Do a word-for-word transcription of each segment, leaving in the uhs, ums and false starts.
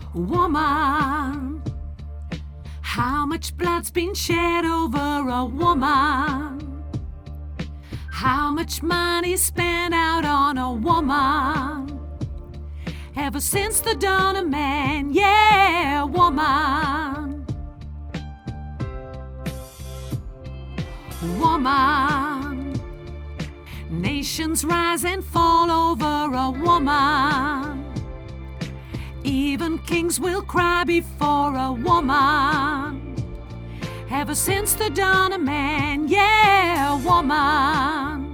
Woman, how much blood's been shed over a woman? How much money's spent out on a woman? Ever since the dawn of man, yeah, woman. Woman, nations rise and fall over a woman. Even kings will cry before a woman. Ever since the dawn of man, yeah, woman.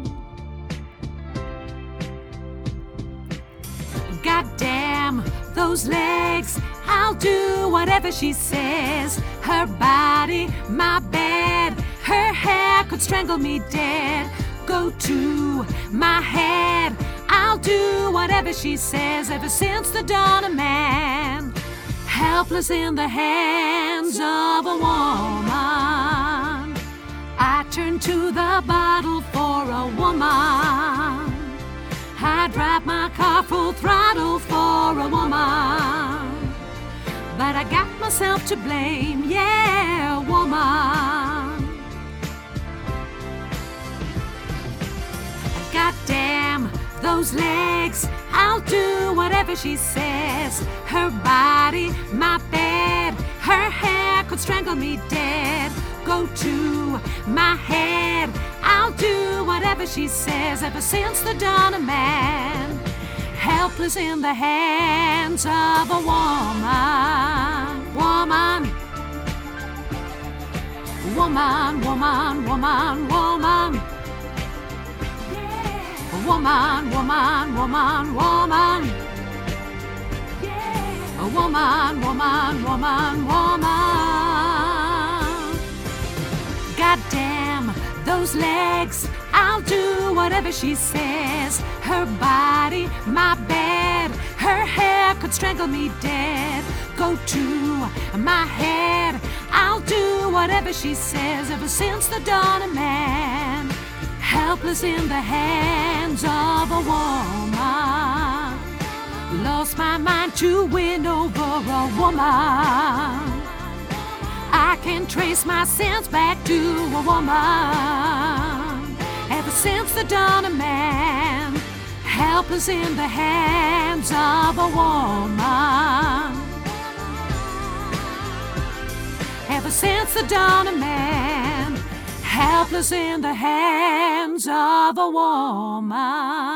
Goddamn those legs, I'll do whatever she says. Her body, my bed, her hair could strangle me dead. Go to my head, I'll do whatever she says. Ever since the dawn of man, helpless in the hands of a woman. I turn to the bottle for a woman. I drive my car full throttle for a woman. But I got myself to blame, yeah, woman. Goddamn those legs, I'll do whatever she says. Her body, my bed, her hair could strangle me dead. Go to my head, I'll do whatever she says. Ever since the dawn of man, helpless in the hands of a woman. Woman, woman, woman, woman, woman. Woman, woman, woman, woman. Yeah. A woman, woman, woman, woman. Goddamn those legs, I'll do whatever she says. Her body, my bed, her hair could strangle me dead. Go to my head, I'll do whatever she says. Ever since the dawn of man, helpless in the hands of a woman. Lost my mind to win over a woman. I can trace my sins back to a woman. Ever since the dawn of man, helpless in the hands of a woman. Ever since the dawn of man, helpless in the hands of a woman.